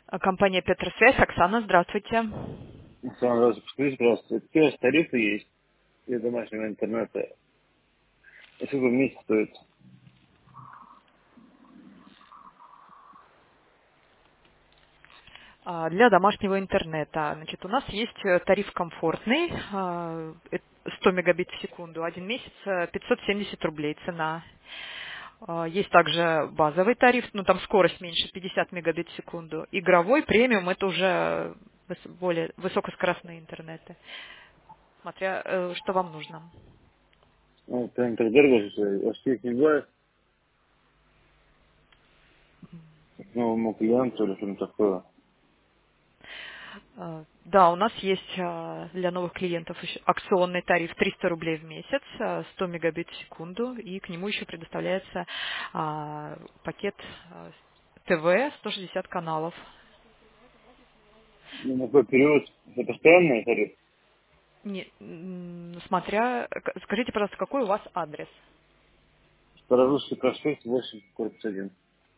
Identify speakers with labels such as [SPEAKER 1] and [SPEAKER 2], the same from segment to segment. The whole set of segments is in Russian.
[SPEAKER 1] Компания Петросвязь. Оксана, здравствуйте.
[SPEAKER 2] Александр, подскажите, пожалуйста, какие у вас тарифы есть для домашнего интернета? И сколько в месяц стоит?
[SPEAKER 1] Для домашнего интернета. Значит, у нас есть тариф комфортный, 100 мегабит в секунду. Один месяц 570 рублей цена. Есть также базовый тариф, ну там скорость меньше, 50 мегабит в секунду. Игровой премиум — это уже более высокоскоростные интернеты, смотря что вам нужно.
[SPEAKER 2] Ну, прям так дорого, что вообще их нельзя к новому клиенту или что-то такое.
[SPEAKER 1] Да, у нас есть для новых клиентов еще акционный тариф 300 рублей в месяц, 100 мегабит в секунду, и к нему еще предоставляется пакет ТВ, 160 каналов.
[SPEAKER 2] Ну, на какой период? Это постоянный тариф?
[SPEAKER 1] Смотря, скажите, пожалуйста, какой у вас адрес?
[SPEAKER 2] Старорусский проспект 8, корпус 1.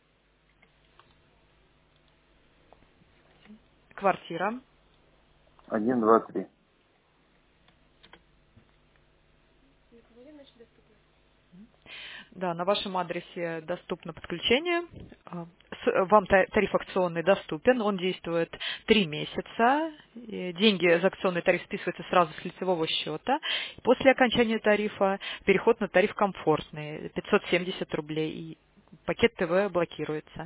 [SPEAKER 1] Квартира.
[SPEAKER 2] 1, 2, 3.
[SPEAKER 1] Да, на вашем адресе доступно подключение. Вам тариф акционный доступен, он действует 3 месяца. И деньги за акционный тариф списываются сразу с лицевого счета. После окончания тарифа переход на тариф комфортный, 570 рублей. И пакет ТВ блокируется.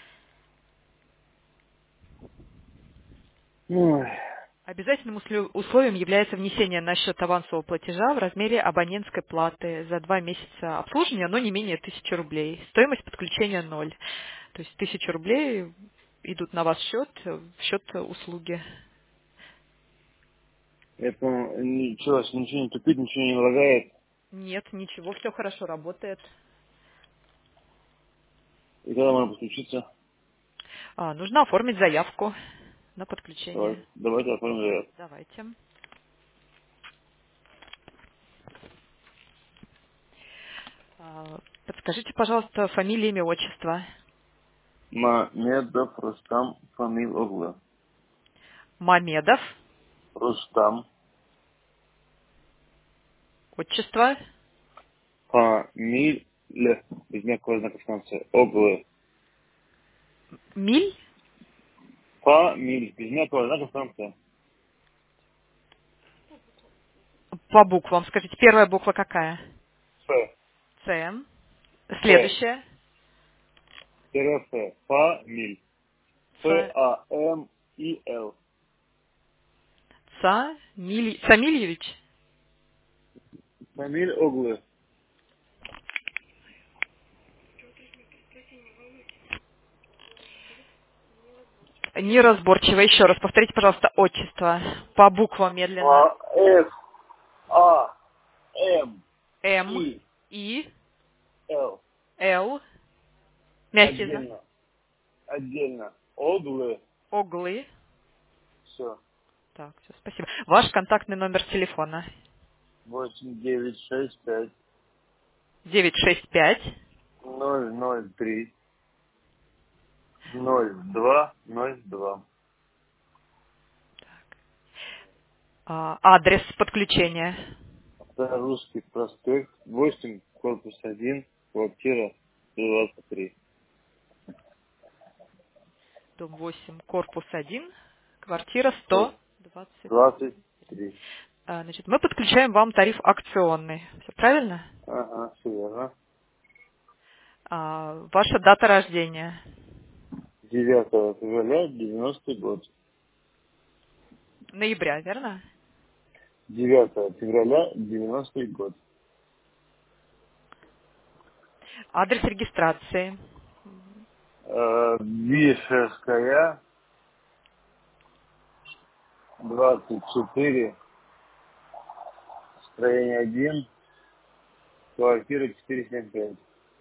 [SPEAKER 2] Ой,
[SPEAKER 1] Обязательным условием является внесение на счет авансового платежа в размере абонентской платы за 2 месяца обслуживания, но не менее 1000 рублей. Стоимость подключения 0. То есть 1000 рублей идут на ваш счет, в счет услуги.
[SPEAKER 2] это ничего, ничего не тупит, ничего не лагает.
[SPEAKER 1] Нет, ничего, все хорошо работает.
[SPEAKER 2] И когда можно подключиться?
[SPEAKER 1] Нужно оформить заявку на подключение.
[SPEAKER 2] Давайте оформим заявку.
[SPEAKER 1] Давайте. Подскажите, пожалуйста, фамилия, имя, отчество.
[SPEAKER 2] Мамедов Рустам Фамил Оглы.
[SPEAKER 1] Мамедов,
[SPEAKER 2] Рустам
[SPEAKER 1] отчество.
[SPEAKER 2] Фамиль, без мягкого знака в конце, Оглы.
[SPEAKER 1] Миль.
[SPEAKER 2] Фамиль, без мягкого знака в конце.
[SPEAKER 1] По буквам. Скажите, первая буква какая?
[SPEAKER 2] Ф.
[SPEAKER 1] С.
[SPEAKER 2] Ф.
[SPEAKER 1] Следующая.
[SPEAKER 2] Ф. Фамиль.
[SPEAKER 1] Ц.
[SPEAKER 2] Фамил.
[SPEAKER 1] Самильевич.
[SPEAKER 2] Фамиль Оглы.
[SPEAKER 1] Неразборчиво. Еще раз повторите, пожалуйста, отчество. По буквам медленно.
[SPEAKER 2] Ф. А. М.
[SPEAKER 1] М.
[SPEAKER 2] И.
[SPEAKER 1] И.
[SPEAKER 2] Л.
[SPEAKER 1] Л. Мягкий знак.
[SPEAKER 2] Отдельно. Отдельно. Оглы.
[SPEAKER 1] Оглы.
[SPEAKER 2] Все.
[SPEAKER 1] Так, все, спасибо. Ваш контактный номер телефона.
[SPEAKER 2] 8965
[SPEAKER 1] 965.
[SPEAKER 2] 003 0202.
[SPEAKER 1] Адрес подключения.
[SPEAKER 2] Русский проспект 8, корпус 1, квартира 23.
[SPEAKER 1] Дом 8, корпус 1, квартира 120.
[SPEAKER 2] 23.
[SPEAKER 1] Значит, мы подключаем вам тариф акционный. Все правильно?
[SPEAKER 2] Ага, все верно.
[SPEAKER 1] Ваша дата рождения.
[SPEAKER 2] 9 февраля 90 год.
[SPEAKER 1] Ноября, верно?
[SPEAKER 2] 9 февраля 90 год.
[SPEAKER 1] Адрес регистрации.
[SPEAKER 2] Вишерская, 24, строение 1, квартира 475.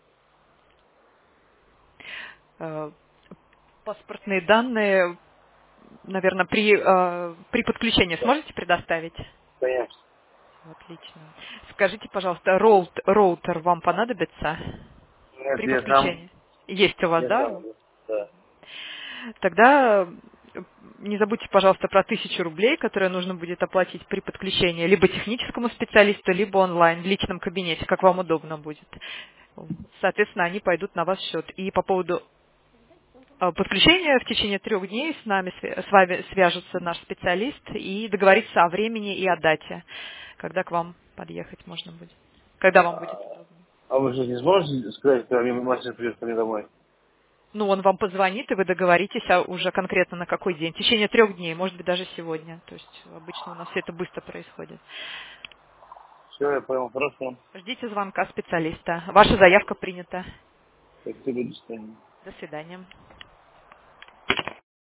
[SPEAKER 1] Паспортные данные, наверное, при подключении
[SPEAKER 2] Да,
[SPEAKER 1] сможете предоставить?
[SPEAKER 2] конечно.
[SPEAKER 1] Отлично. Скажите, пожалуйста, роутер вам понадобится
[SPEAKER 2] Нет,
[SPEAKER 1] при подключении? Есть у вас,
[SPEAKER 2] я
[SPEAKER 1] да?
[SPEAKER 2] сам, да.
[SPEAKER 1] Тогда не забудьте, пожалуйста, про 1000 рублей, которые нужно будет оплатить при подключении либо техническому специалисту, либо онлайн, в личном кабинете, как вам удобно будет. Соответственно, они пойдут на ваш счет. И по поводу подключения в течение 3 дней с вами свяжется наш специалист и договорится о времени и о дате, когда к вам подъехать можно будет, когда вам будет удобно.
[SPEAKER 2] А вы же не сможете сказать, когда мне мастер придет ко мне домой?
[SPEAKER 1] Ну, он вам позвонит, и вы договоритесь уже конкретно на какой день. В течение 3 дней, может быть, даже сегодня. То есть обычно у нас все это быстро происходит.
[SPEAKER 2] Все, я понял, хорошо.
[SPEAKER 1] Ждите звонка специалиста. Ваша заявка принята.
[SPEAKER 2] Спасибо, до свидания.
[SPEAKER 1] До свидания.